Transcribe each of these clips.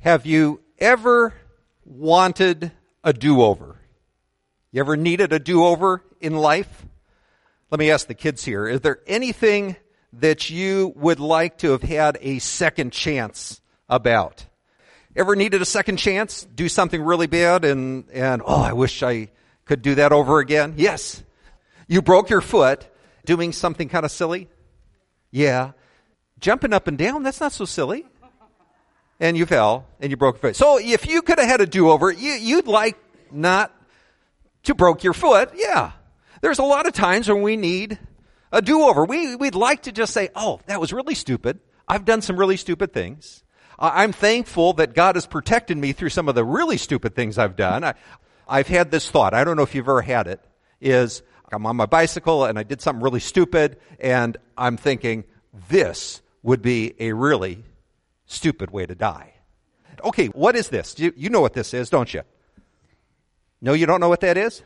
Have you ever wanted a do-over? You ever needed a do-over in life? Let me ask the kids here, is there anything that you would like to have had a second chance about? Ever needed a second chance? Do something really bad and I wish I could do that over again? Yes. You broke your foot doing something kind of silly? Yeah. Jumping up and down, that's not so silly. And you fell and you broke your foot. So if you could have had a do-over, you'd like not to broke your foot. Yeah. There's a lot of times when we need a do-over. We'd like to just say, oh, that was really stupid. I've done some really stupid things. I'm thankful that God has protected me through some of the really stupid things I've done. I've had this thought. I don't know if you've ever had it. Is I'm on my bicycle and I did something really stupid and I'm thinking this would be a really stupid way to die. Okay, what is this? You know what this is, don't you? No, you don't know what that is?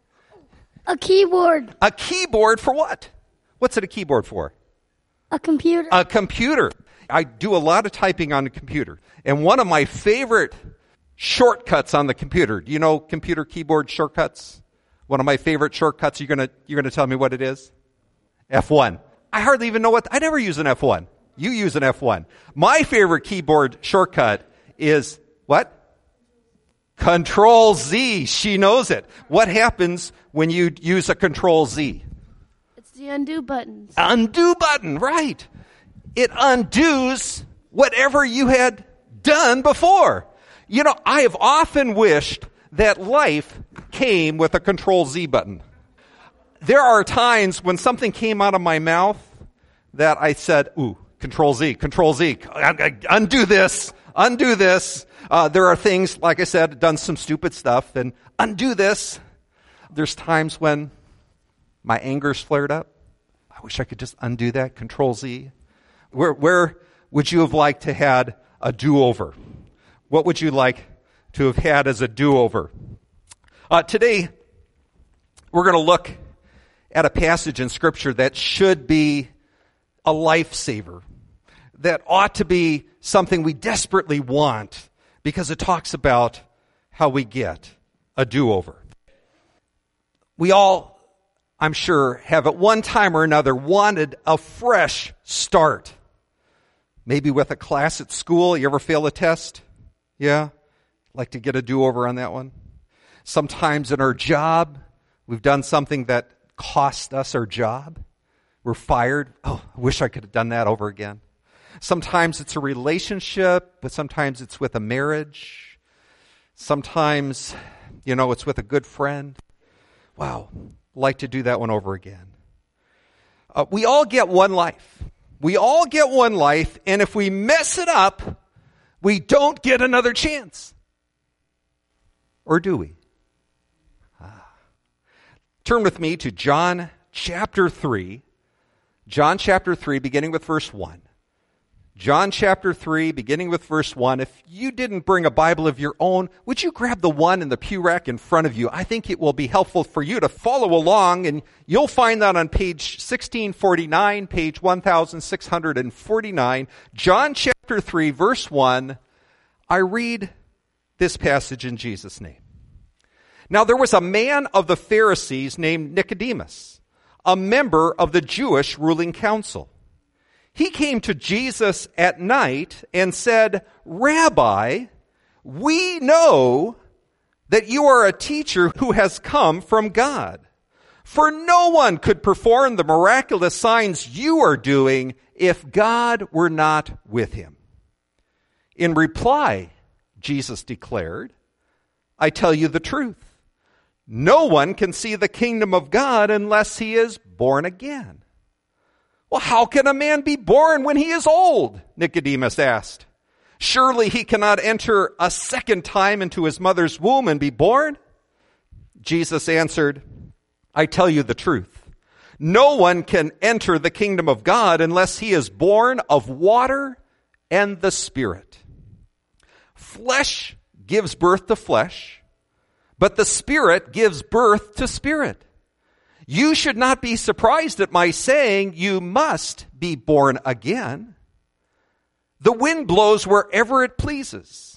A keyboard. A keyboard for what? What's it a keyboard for? A computer. A computer. I do a lot of typing on the computer. And one of my favorite shortcuts on the computer, do you know computer keyboard shortcuts? One of my favorite shortcuts, you're gonna tell me what it is? F1. I hardly even know I never use an F1. You use an F1. My favorite keyboard shortcut is what? Control Z. She knows it. What happens when you use a Control Z? It's the undo button. Undo button, right. It undoes whatever you had done before. You know, I have often wished that life came with a Control Z button. There are times when something came out of my mouth that I said, ooh, Control Z, undo this. There are things, like I said, done some stupid stuff, and undo this. There's times when my anger's flared up. I wish I could just undo that, Control Z. Where would you have liked to had a do-over? What would you like to have had as a do-over? Today, we're going to look at a passage in Scripture that should be a lifesaver, that ought to be something we desperately want, because it talks about how we get a do-over. We all, I'm sure, have at one time or another wanted a fresh start. Maybe with a class at school. You ever fail a test? Yeah? Like to get a do-over on that one? Sometimes in our job, we've done something that cost us our job. We're fired. Oh, I wish I could have done that over again. Sometimes it's a relationship, but sometimes it's with a marriage. Sometimes, it's with a good friend. Wow, like to do that one over again. We all get one life. We all get one life, and if we mess it up, we don't get another chance. Or do we? Turn with me to John chapter 3. John chapter 3, beginning with verse 1. John chapter 3, beginning with verse 1. If you didn't bring a Bible of your own, would you grab the one in the pew rack in front of you? I think it will be helpful for you to follow along, and you'll find that on page 1649, page 1649. John chapter 3, verse 1. I read this passage in Jesus' name. Now there was a man of the Pharisees named Nicodemus, a member of the Jewish ruling council. He came to Jesus at night and said, Rabbi, we know that you are a teacher who has come from God. For no one could perform the miraculous signs you are doing if God were not with him. In reply, Jesus declared, I tell you the truth. No one can see the kingdom of God unless he is born again. Well, how can a man be born when he is old? Nicodemus asked. Surely he cannot enter a second time into his mother's womb and be born? Jesus answered, I tell you the truth. No one can enter the kingdom of God unless he is born of water and the Spirit. Flesh gives birth to flesh, but the Spirit gives birth to spirit. You should not be surprised at my saying you must be born again. The wind blows wherever it pleases,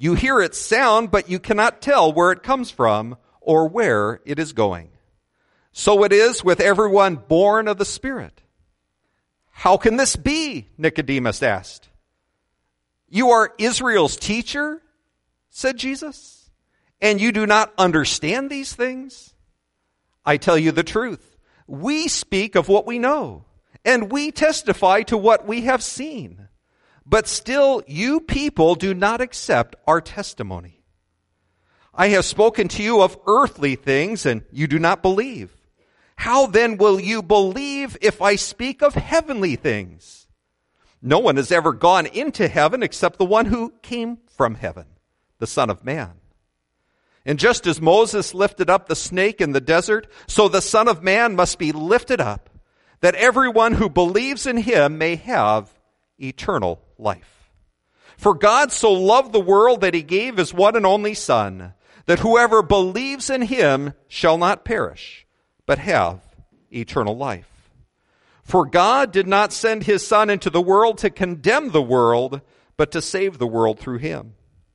You hear its sound, but you cannot tell where it comes from or where it is going. So it is with everyone born of the Spirit. How can this be? Nicodemus asked. You are Israel's teacher, said Jesus, and you do not understand these things? I tell you the truth. We speak of what we know, and we testify to what we have seen. But still, you people do not accept our testimony. I have spoken to you of earthly things, and you do not believe. How then will you believe if I speak of heavenly things? No one has ever gone into heaven except the one who came from heaven, the Son of Man. And just as Moses lifted up the snake in the desert, so the Son of Man must be lifted up, that everyone who believes in him may have eternal life. For God so loved the world that he gave his one and only Son, that whoever believes in him shall not perish, but have eternal life. For God did not send his Son into the world to condemn the world, but to save the world through him.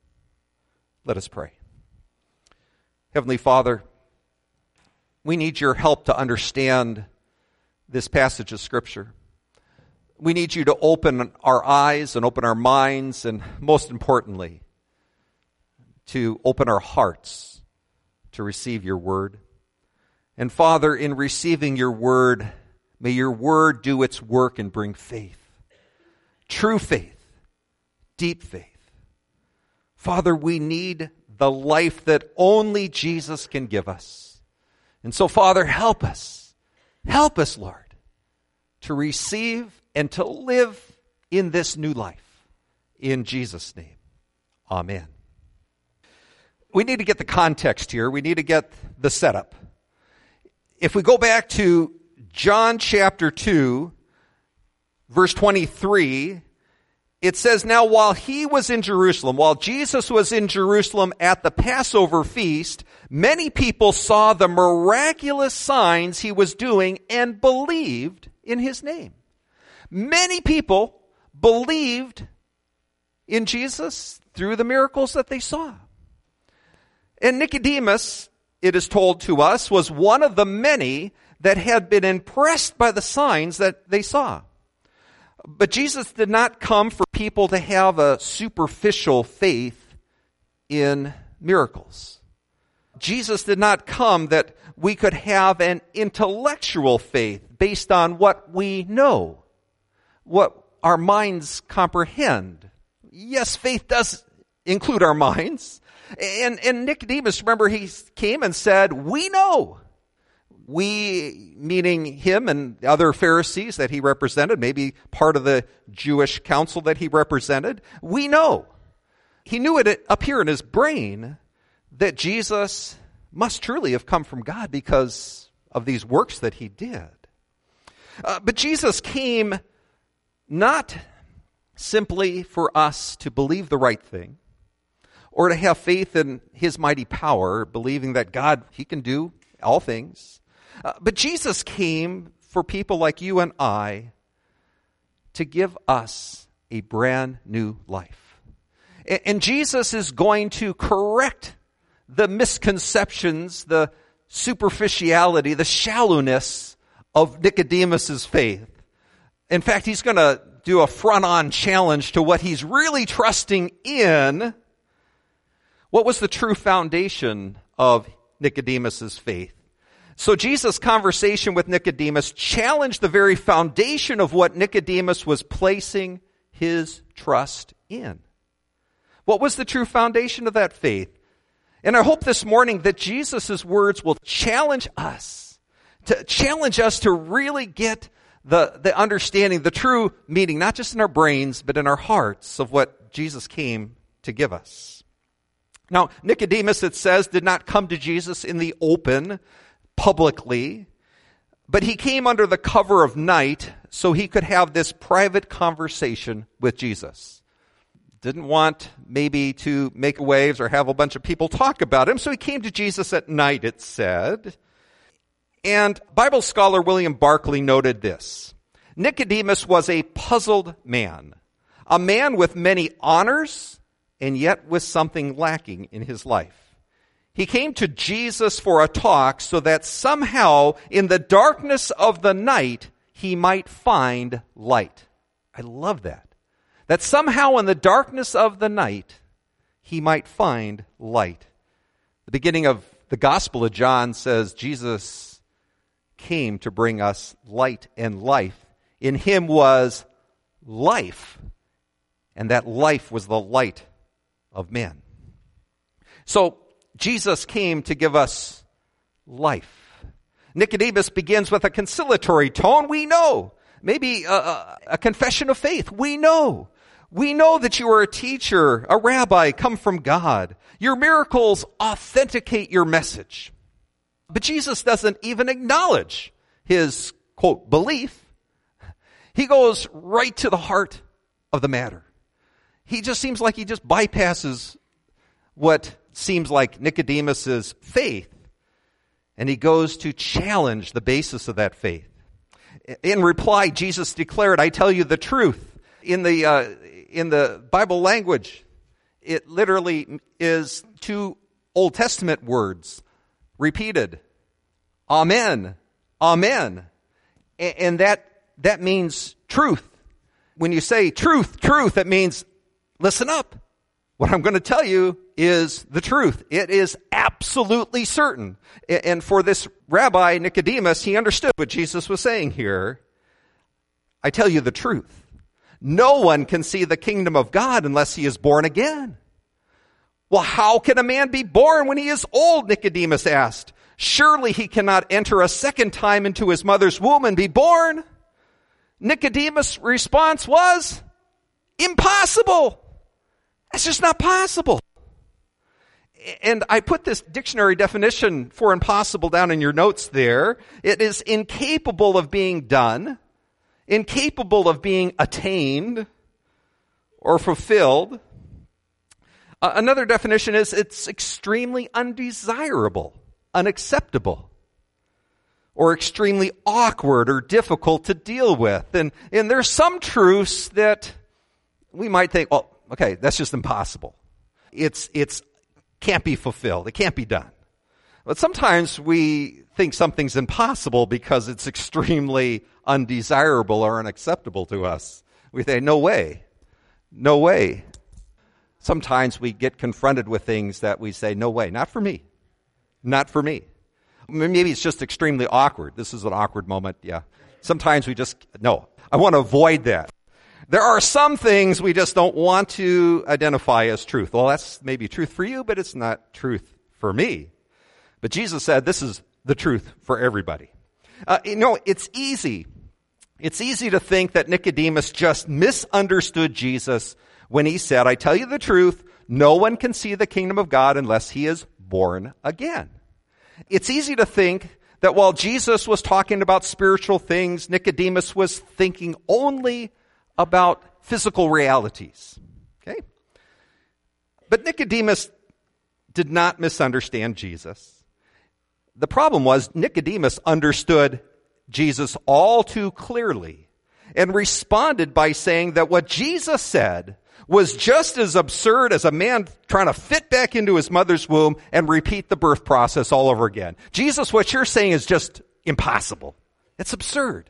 Let us pray. Heavenly Father, we need your help to understand this passage of Scripture. We need you to open our eyes and open our minds, and most importantly, to open our hearts to receive your word. And Father, in receiving your word, may your word do its work and bring faith. True faith. Deep faith. Father, we need the life that only Jesus can give us. And so, Father, help us. Help us, Lord, to receive and to live in this new life. In Jesus' name, amen. We need to get the context here. We need to get the setup. If we go back to John chapter 2, verse 23, it says, now while he was in Jerusalem, while Jesus was in Jerusalem at the Passover feast, many people saw the miraculous signs he was doing and believed in his name. Many people believed in Jesus through the miracles that they saw. And Nicodemus, it is told to us, was one of the many that had been impressed by the signs that they saw. But Jesus did not come for people to have a superficial faith in miracles. Jesus did not come that we could have an intellectual faith based on what we know, what our minds comprehend. Yes, faith does include our minds. And Nicodemus, remember, he came and said, we know. We, meaning him and the other Pharisees that he represented, maybe part of the Jewish council that he represented, we know. He knew it up here in his brain that Jesus must truly have come from God because of these works that he did. But Jesus came not simply for us to believe the right thing or to have faith in his mighty power, believing that God, he can do all things. But Jesus came for people like you and I to give us a brand new life. And Jesus is going to correct the misconceptions, the superficiality, the shallowness of Nicodemus's faith. In fact, he's going to do a front-on challenge to what he's really trusting in. What was the true foundation of Nicodemus's faith? So Jesus' conversation with Nicodemus challenged the very foundation of what Nicodemus was placing his trust in. What was the true foundation of that faith? And I hope this morning that Jesus' words will challenge us to really get the understanding, the true meaning, not just in our brains, but in our hearts of what Jesus came to give us. Now, Nicodemus, it says, did not come to Jesus in the open, publicly, but he came under the cover of night so he could have this private conversation with Jesus. Didn't want maybe to make waves or have a bunch of people talk about him, so he came to Jesus at night, it said. And Bible scholar William Barclay noted this: Nicodemus was a puzzled man, a man with many honors and yet with something lacking in his life. He came to Jesus for a talk so that somehow in the darkness of the night he might find light. I love that. That somehow in the darkness of the night he might find light. The beginning of the Gospel of John says Jesus came to bring us light and life. In him was life, and that life was the light of men. So Jesus came to give us life. Nicodemus begins with a conciliatory tone. We know. Maybe a confession of faith. We know. We know that you are a teacher, a rabbi, come from God. Your miracles authenticate your message. But Jesus doesn't even acknowledge his, quote, belief. He goes right to the heart of the matter. He just seems like he just bypasses what seems like Nicodemus's faith, and he goes to challenge the basis of that faith. In reply, Jesus declared, I tell you the truth. In the Bible language, it literally is two Old Testament words repeated. Amen. Amen. And that means truth. When you say truth, it means listen up. What I'm going to tell you is the truth. It is absolutely certain. And for this rabbi, Nicodemus, he understood what Jesus was saying here. I tell you the truth. No one can see the kingdom of God unless he is born again. Well, how can a man be born when he is old? Nicodemus asked. Surely he cannot enter a second time into his mother's womb and be born. Nicodemus' response was, impossible. That's just not possible. And I put this dictionary definition for impossible down in your notes there. It is incapable of being done, incapable of being attained or fulfilled. Another definition is it's extremely undesirable, unacceptable, or extremely awkward or difficult to deal with. And there's some truths that we might think, oh, okay, that's just impossible. It's can't be fulfilled. It can't be done. But sometimes we think something's impossible because it's extremely undesirable or unacceptable to us. We say, no way. No way. Sometimes we get confronted with things that we say, no way, not for me. Not for me. Maybe it's just extremely awkward. This is an awkward moment, yeah. Sometimes we just, no, I want to avoid that. There are some things we just don't want to identify as truth. Well, that's maybe truth for you, but it's not truth for me. But Jesus said this is the truth for everybody. It's easy. It's easy to think that Nicodemus just misunderstood Jesus when he said, I tell you the truth, no one can see the kingdom of God unless he is born again. It's easy to think that while Jesus was talking about spiritual things, Nicodemus was thinking only about physical realities. Okay? But Nicodemus did not misunderstand Jesus. The problem was Nicodemus understood Jesus all too clearly and responded by saying that what Jesus said was just as absurd as a man trying to fit back into his mother's womb and repeat the birth process all over again. Jesus, what you're saying is just impossible. It's absurd.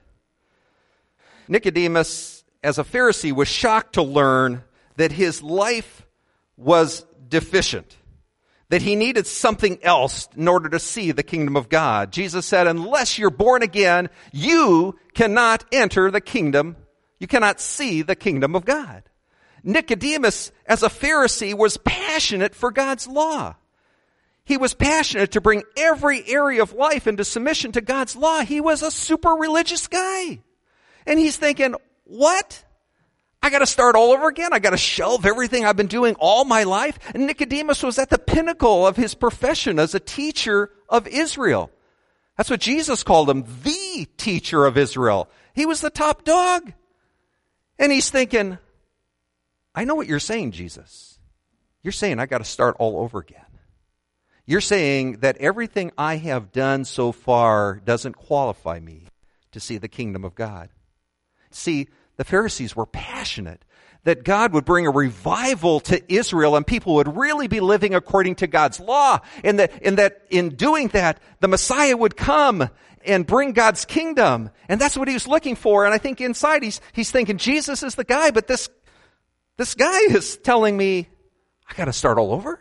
Nicodemus, as a Pharisee, was shocked to learn that his life was deficient, that he needed something else in order to see the kingdom of God. Jesus said, unless you're born again, you cannot enter the kingdom. You cannot see the kingdom of God. Nicodemus, as a Pharisee, was passionate for God's law. He was passionate to bring every area of life into submission to God's law. He was a super religious guy. And he's thinking, what? I got to start all over again? I got to shelve everything I've been doing all my life? And Nicodemus was at the pinnacle of his profession as a teacher of Israel. That's what Jesus called him, the teacher of Israel. He was the top dog. And he's thinking, I know what you're saying, Jesus. You're saying I got to start all over again. You're saying that everything I have done so far doesn't qualify me to see the kingdom of God. See, the Pharisees were passionate. that God would bring a revival to Israel and people would really be living according to God's law. And that in doing that, the Messiah would come and bring God's kingdom. And that's what he was looking for. And I think inside he's thinking, Jesus is the guy, but this guy is telling me, I got to start all over.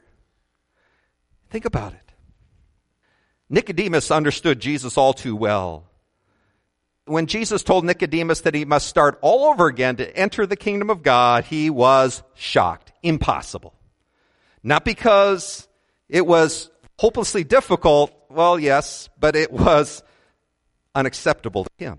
Think about it. Nicodemus understood Jesus all too well. When Jesus told Nicodemus that he must start all over again to enter the kingdom of God, he was shocked. Impossible. Not because it was hopelessly difficult, well, yes, but it was unacceptable to him.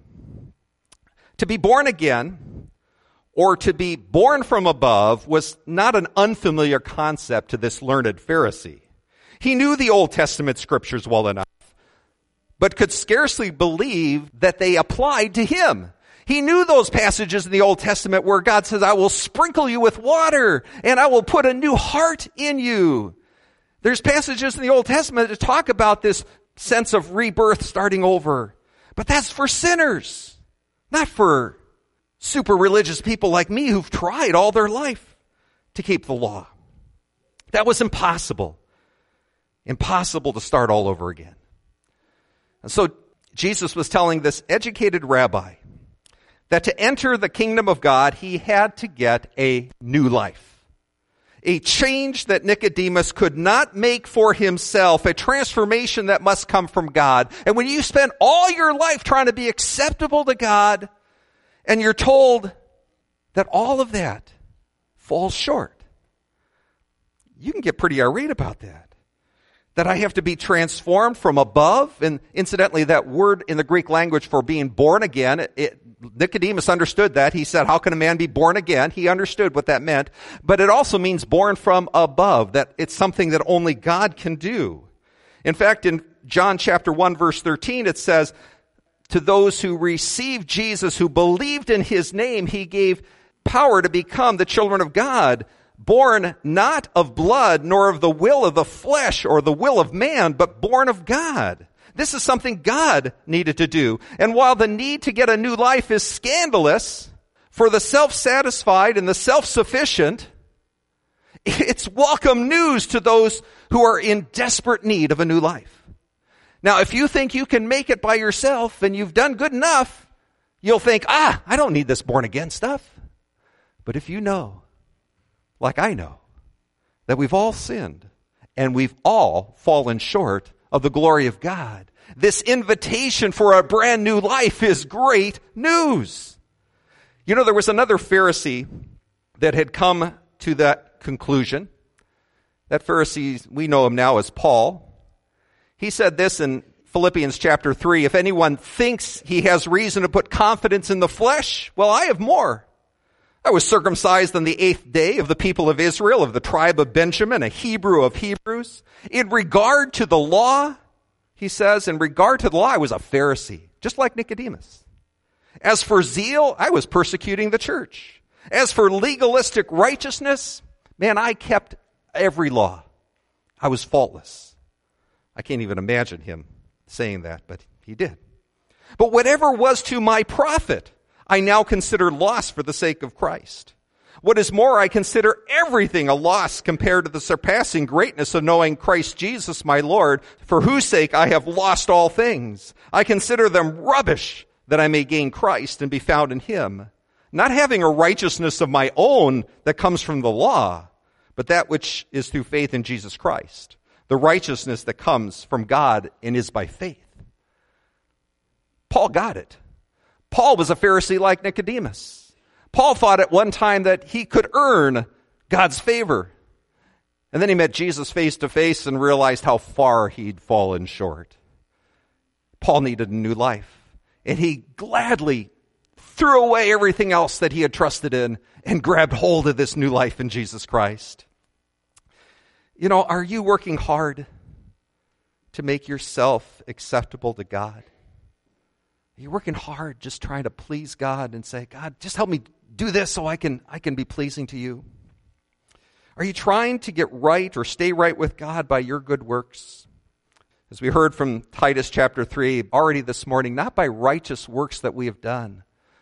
To be born again, or to be born from above, was not an unfamiliar concept to this learned Pharisee. He knew the Old Testament scriptures well enough, but could scarcely believe that they applied to him. He knew those passages in the Old Testament where God says, I will sprinkle you with water and I will put a new heart in you. There's passages in the Old Testament that talk about this sense of rebirth starting over. But that's for sinners, not for super religious people like me who've tried all their life to keep the law. That was impossible. Impossible to start all over again. And so Jesus was telling this educated rabbi that to enter the kingdom of God, he had to get a new life. A change that Nicodemus could not make for himself, a transformation that must come from God. And when you spend all your life trying to be acceptable to God, and you're told that all of that falls short, you can get pretty irate about that. That I have to be transformed from above. And incidentally, that word in the Greek language for being born again, Nicodemus understood that. He said, how can a man be born again? He understood what that meant. But it also means born from above, that it's something that only God can do. In fact, in John chapter 1, verse 13, it says, to those who received Jesus, who believed in his name, he gave power to become the children of God, born not of blood, nor of the will of the flesh or the will of man, but born of God. This is something God needed to do. And while the need to get a new life is scandalous for the self-satisfied and the self-sufficient, it's welcome news to those who are in desperate need of a new life. Now, if you think you can make it by yourself and you've done good enough, you'll think, I don't need this born again stuff. But if you know, like I know, that we've all sinned and we've all fallen short of the glory of God, this invitation for a brand new life is great news. You know, there was another Pharisee that had come to that conclusion. That Pharisee, we know him now as Paul. He said this in Philippians chapter 3, if anyone thinks he has reason to put confidence in the flesh, well, I have more. I was circumcised on the 8th day of the people of Israel, of the tribe of Benjamin, a Hebrew of Hebrews. In regard to the law, he says, in regard to the law, I was a Pharisee, just like Nicodemus. As for zeal, I was persecuting the church. As for legalistic righteousness, man, I kept every law. I was faultless. I can't even imagine him saying that, but he did. But whatever was to my profit, I now consider loss for the sake of Christ. What is more, I consider everything a loss compared to the surpassing greatness of knowing Christ Jesus my Lord, for whose sake I have lost all things. I consider them rubbish that I may gain Christ and be found in him, not having a righteousness of my own that comes from the law, but that which is through faith in Jesus Christ, the righteousness that comes from God and is by faith. Paul got it. Paul was a Pharisee like Nicodemus. Paul thought at one time that he could earn God's favor. And then he met Jesus face to face and realized how far he'd fallen short. Paul needed a new life. And he gladly threw away everything else that he had trusted in and grabbed hold of this new life in Jesus Christ. You know, are you working hard to make yourself acceptable to God? Are you working hard just trying to please God and say, God, just help me do this so I can be pleasing to you? Are you trying to get right or stay right with God by your good works? As we heard from Titus chapter 3 already this morning, not by righteous works that we have done,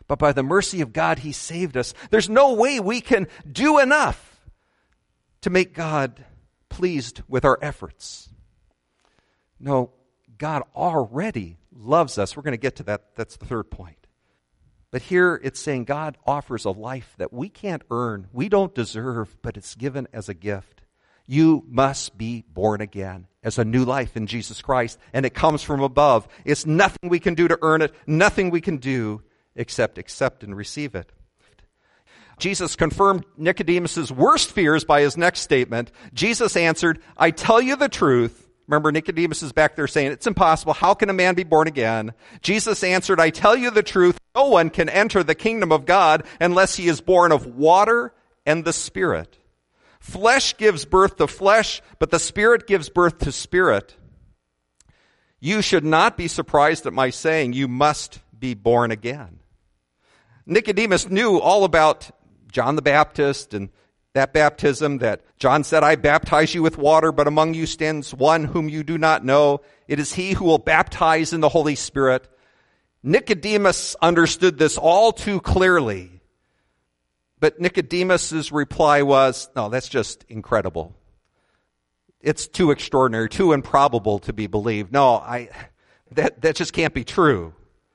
But by the mercy of God, he saved us. There's no way we can do enough to make God pleased with our efforts. No, God already loves us. We're going to get to that. That's the third point. But here it's saying God offers a life that we can't earn, we don't deserve, but it's given as a gift. You must be born again as a new life in Jesus Christ, and it comes from above. It's nothing we can do to earn it, nothing we can do except accept and receive it. Jesus confirmed Nicodemus' worst fears by his next statement. Jesus answered, I tell you the truth. Remember, Nicodemus is back there saying, it's impossible. How can a man be born again? Jesus answered, I tell you the truth. No one can enter the kingdom of God unless he is born of water and the Spirit. Flesh gives birth to flesh, but the Spirit gives birth to spirit. You should not be surprised at my saying, you must be born again. Nicodemus knew all about John the Baptist and that baptism that John said, I baptize you with water, but among you stands one whom you do not know. It is he who will baptize in the Holy Spirit. Nicodemus understood this all too clearly. But Nicodemus's reply was, no, that's just incredible. It's too extraordinary, too improbable to be believed. No, that just can't be true.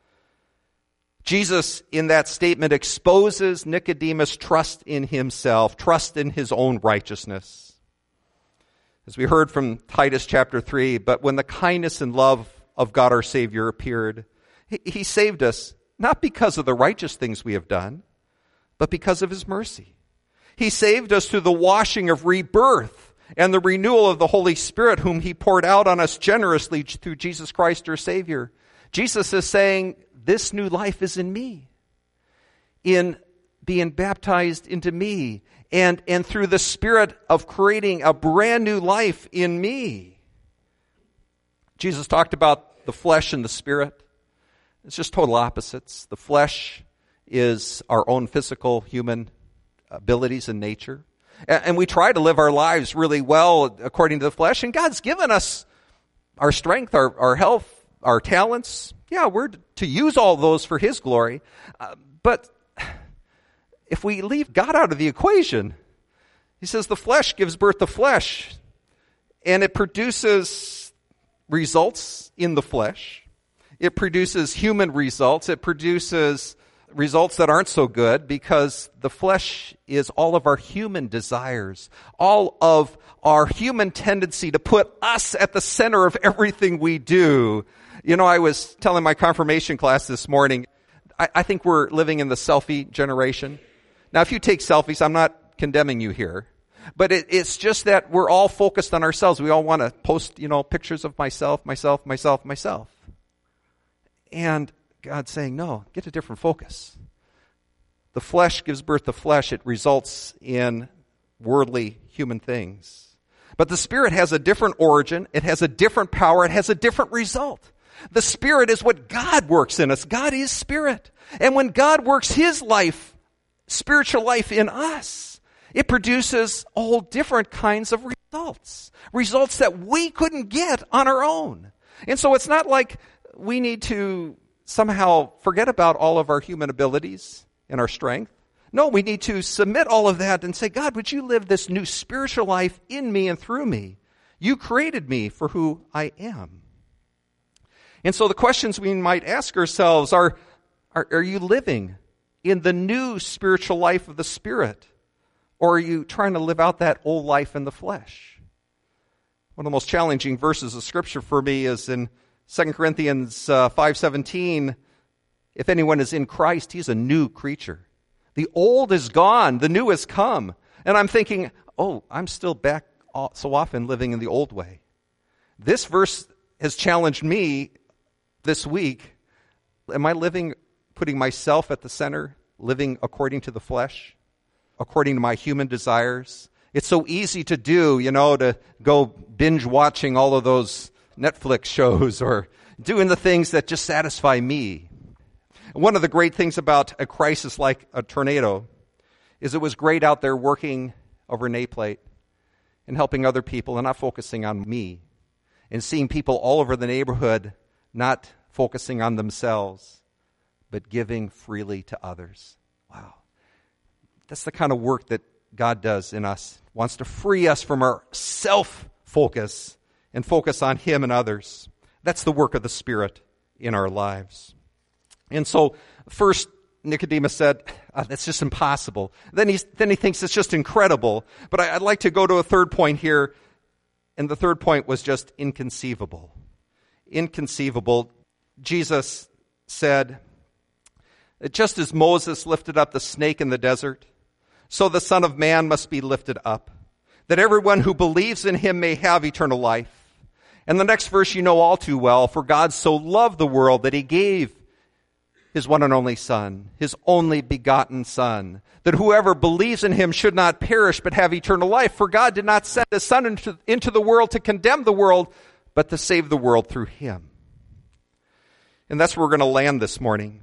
Jesus, in that statement, exposes Nicodemus' trust in himself, trust in his own righteousness. As we heard from Titus chapter 3, but when the kindness and love of God our Savior appeared, he saved us not because of the righteous things we have done, but because of his mercy. He saved us through the washing of rebirth and the renewal of the Holy Spirit, whom he poured out on us generously through Jesus Christ our Savior. Jesus is saying, this new life is in me, in being baptized into me, and through the Spirit of creating a brand new life in me. Jesus talked about the flesh and the Spirit. It's just total opposites. The flesh is our own physical human abilities and nature. And we try to live our lives really well according to the flesh, and God's given us our strength, our health, our talents. Yeah, we're to use all those for his glory. But if we leave God out of the equation, he says the flesh gives birth to flesh, and it produces results in the flesh. It produces human results. It produces results that aren't so good because the flesh is all of our human desires, all of our human tendency to put us at the center of everything we do. You know, I was telling my confirmation class this morning, I think we're living in the selfie generation. Now, if you take selfies, I'm not condemning you here, but it's just that we're all focused on ourselves. We all want to post, pictures of myself. And God's saying, no, get a different focus. The flesh gives birth to flesh. It results in worldly human things. But the Spirit has a different origin. It has a different power. It has a different result. The Spirit is what God works in us. God is Spirit. And when God works his life, spiritual life in us, it produces all different kinds of results. Results that we couldn't get on our own. And so it's not like we need to somehow forget about all of our human abilities and our strength. No, we need to submit all of that and say, God, would you live this new spiritual life in me and through me? You created me for who I am. And so the questions we might ask ourselves are you living in the new spiritual life of the Spirit? Or are you trying to live out that old life in the flesh? One of the most challenging verses of Scripture for me is in 2 Corinthians 5:17. If anyone is in Christ, he's a new creature. The old is gone, the new has come. And I'm thinking, I'm still back so often living in the old way. This verse has challenged me this week. Am I putting myself at the center, living according to the flesh, according to my human desires? It's so easy to do, to go binge watching all of those Netflix shows or doing the things that just satisfy me. One of the great things about a crisis like a tornado is it was great out there working over an A-plate and helping other people and not focusing on me, and seeing people all over the neighborhood not focusing on themselves, but giving freely to others. Wow. That's the kind of work that God does in us. Wants to free us from our self-focus and focus on Him and others. That's the work of the Spirit in our lives. And so, first, Nicodemus said, that's just impossible. Then he thinks it's just incredible. But I'd like to go to a third point here. And the third point was just inconceivable. Inconceivable. Jesus said, just as Moses lifted up the snake in the desert, so the Son of Man must be lifted up, that everyone who believes in him may have eternal life. And the next verse you know all too well, for God so loved the world that he gave his one and only Son, his only begotten Son, that whoever believes in him should not perish but have eternal life. For God did not send his Son into the world to condemn the world, but to save the world through him. And that's where we're going to land this morning.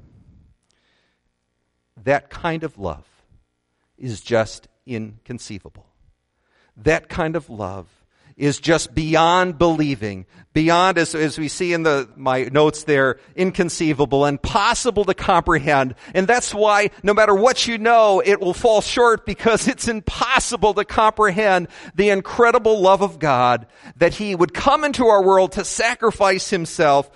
That kind of love is just inconceivable. That kind of love is just beyond believing, beyond, as we see in my notes there, inconceivable, impossible to comprehend. And that's why no matter what you know, it will fall short, because it's impossible to comprehend the incredible love of God, that he would come into our world to sacrifice himself.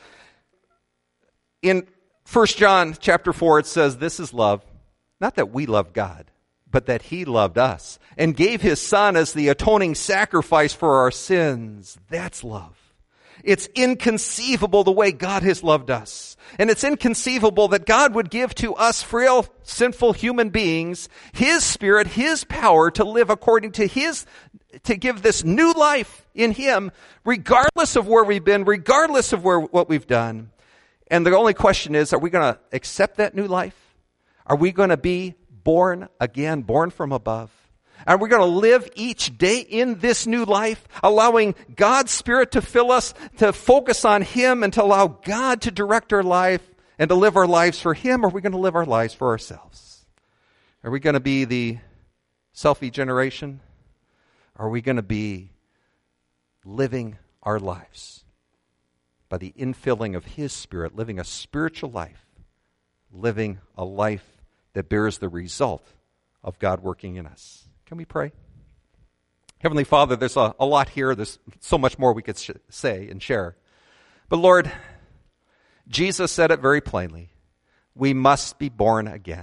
In 1 John chapter 4, it says, this is love, not that we love God, but that he loved us and gave his Son as the atoning sacrifice for our sins. That's love. It's inconceivable the way God has loved us. And it's inconceivable that God would give to us frail, sinful human beings his Spirit, his power to live according to to give this new life in him, regardless of where we've been, regardless of what we've done. And the only question is, are we going to accept that new life? Are we going to be born again, born from above? And we're going to live each day in this new life, allowing God's Spirit to fill us, to focus on him, and to allow God to direct our life and to live our lives for him? Or are we going to live our lives for ourselves? Are we going to be the selfie generation? Or are we going to be living our lives by the infilling of his Spirit, living a spiritual life, living a life that bears the result of God working in us? Can we pray? Heavenly Father, there's a lot here. There's so much more we could say and share. But Lord, Jesus said it very plainly. We must be born again.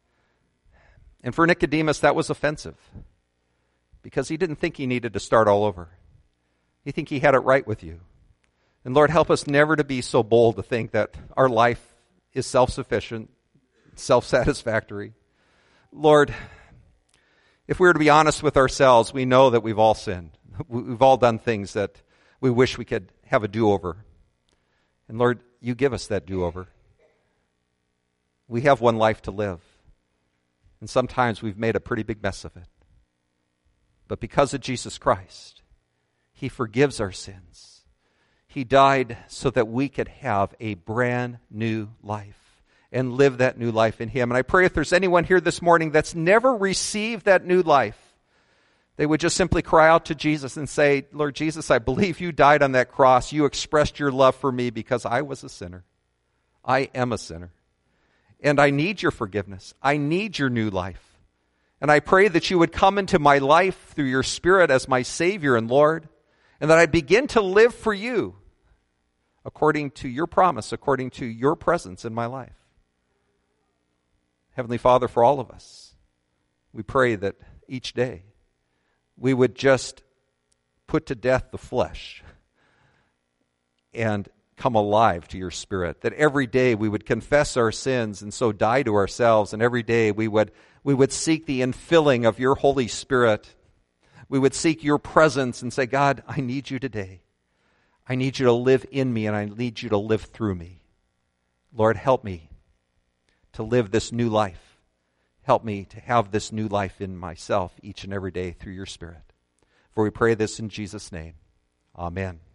And for Nicodemus, that was offensive, because he didn't think he needed to start all over. He think he had it right with you. And Lord, help us never to be so bold to think that our life is self-sufficient, self-satisfactory. Lord, if we were to be honest with ourselves, we know that we've all sinned. We've all done things that we wish we could have a do-over. And Lord, you give us that do-over. We have one life to live. And sometimes we've made a pretty big mess of it. But because of Jesus Christ, he forgives our sins. He died so that we could have a brand new life and live that new life in him. And I pray if there's anyone here this morning that's never received that new life, they would just simply cry out to Jesus and say, Lord Jesus, I believe you died on that cross. You expressed your love for me because I was a sinner. I am a sinner. And I need your forgiveness. I need your new life. And I pray that you would come into my life through your Spirit as my Savior and Lord, and that I begin to live for you according to your promise, according to your presence in my life. Heavenly Father, for all of us, we pray that each day we would just put to death the flesh and come alive to your Spirit. That every day we would confess our sins and so die to ourselves, and every day we would seek the infilling of your Holy Spirit. We would seek your presence and say, God, I need you today. I need you to live in me, and I need you to live through me. Lord, help me to live this new life. Help me to have this new life in myself each and every day through your Spirit. For we pray this in Jesus' name. Amen.